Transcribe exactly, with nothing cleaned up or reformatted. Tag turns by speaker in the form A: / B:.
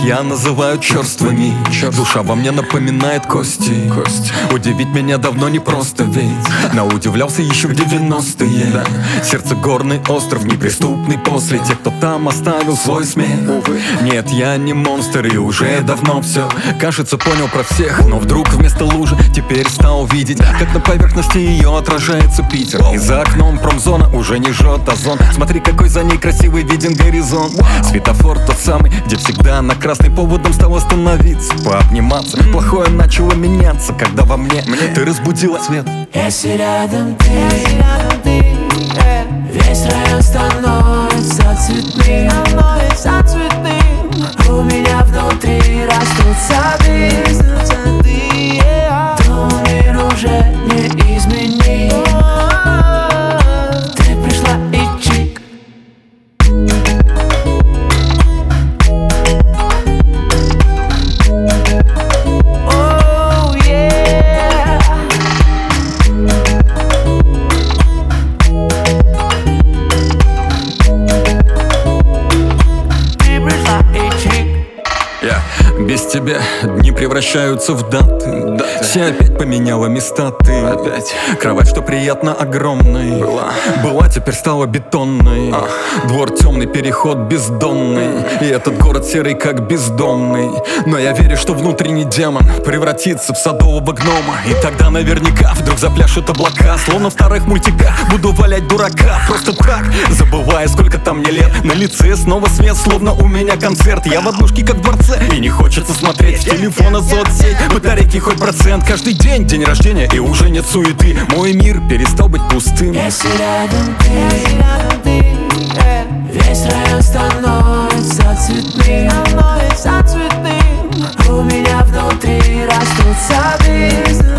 A: я называю черствыми. Душа во мне напоминает кости. Удивить меня давно не просто, ведь наудивлялся еще в девяностые. Сердце горный остров, неприступный после тех, кто там оставил свой смех. Нет, я не монстр и уже давно все, кажется, понял про всех. Но вдруг вместо лужи теперь стал видеть, как на поверхности ее отражается Питер. И за окном промзона уже не жжет озон. Смотри, какой за ней красивый виден горизонт. Светофор тот самый, где всегда на красный поводом стал остановиться, пообниматься. Плохое начало меняться, когда во мне ты разбудила свет.
B: Если рядом ты, весь район становится цветным. У меня внутри растут сады. Но мир уже не изменить. Ты пришла и чик. Oh, yeah. Ты пришла и чик.
A: Yeah. Без тебя дни превращаются в даты. Да, все опять поменяла места ты. Опять. Кровать, что приятно, огромной Была, Была теперь стала бетонной. а. Двор темный, переход бездонный. И этот город серый, как бездомный. Но я верю, что внутренний демон превратится в садового гнома. И тогда наверняка вдруг запляшут облака. Словно в старых мультиках буду валять дурака. Просто так, забывая, сколько там мне лет. На лице снова свет, словно у меня концерт. Я в однушке, как в дворце, и не хочется смотреть в телефона соцсеть. Батарейки хоть процент, каждый день день рождения, и уже нет суеты. Мой мир перестал быть пустым.
B: Если рядом ты, весь район становится цветным. У меня внутри растут сады.